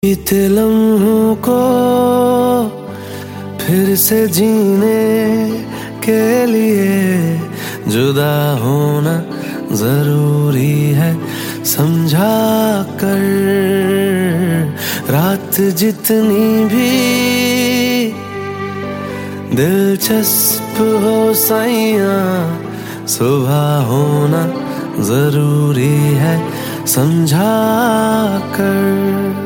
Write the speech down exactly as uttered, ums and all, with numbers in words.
बीते लम्हों को फिर से जीने के लिए जुदा होना जरूरी है समझा कर। रात जितनी भी दिलचस्प हो सैयां, सुबह होना जरूरी है समझा कर।